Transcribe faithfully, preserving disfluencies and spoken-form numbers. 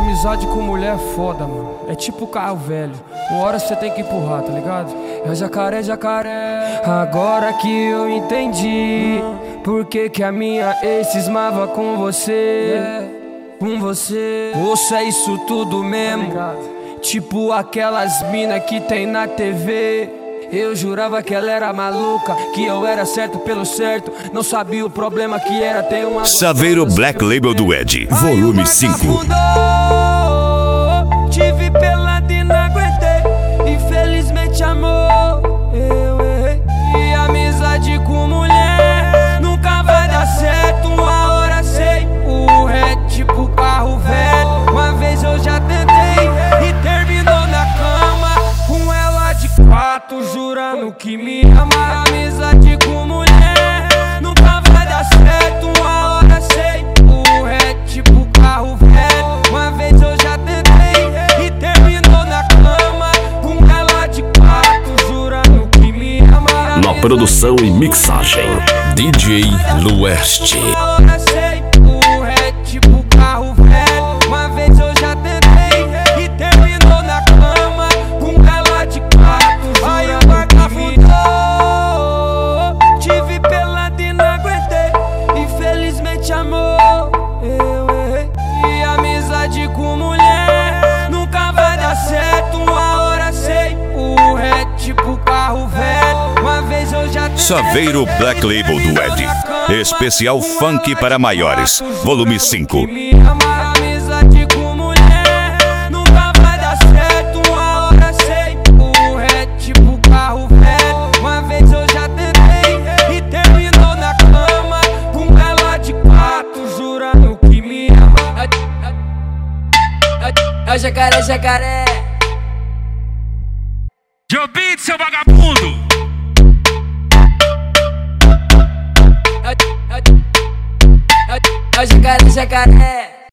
Amizade com mulher é foda, mano. É tipo carro velho, uma hora você tem que empurrar, tá ligado? É jacaré, jacaré. Agora que eu entendi por que que a minha ex cismava com você, com você. Ouça isso tudo mesmo, tipo aquelas mina que tem na T V. Eu jurava que ela era maluca, que eu era certo pelo certo. Não sabia o problema que era ter uma... Saveiro Black Label do Ed, volume cinco. Tive pelado e não aguentei, infelizmente amor, eu errei. E amizade com mulher nunca vai dar certo, uma hora sei. O é tipo carro velho, uma vez eu já tentei e terminou na cama com ela de quatro, jurando que me ama. Amizade com mulher nunca vai dar certo, uma hora sei. O é tipo carro velho, uma vez eu já tentei e terminou na cama com ela de quatro, jurando que me ama. Na produção e mixagem, D J Lueste. Uma hora sei. O é tipo carro velho, uma vez eu já tentei e terminou na cama com ela de quatro. Aí o barco afundou, tive pelado e não aguentei, infelizmente amor, eu errei. E amizade com mulher nunca vai dar certo, uma hora sei. O é tipo carro velho, uma vez eu já tentei. Saveiro Black Label do Ed, especial funk para maiores, volume cinco. Amizade com mulher nunca vai dar certo, uma hora sei. O é tipo carro velho, uma vez eu já tentei e terminou na cama com ela de quatro, jurando que me ama. É jacaré, jacaré. Joe Beat, seu vagabundo! É jacaré, jacaré.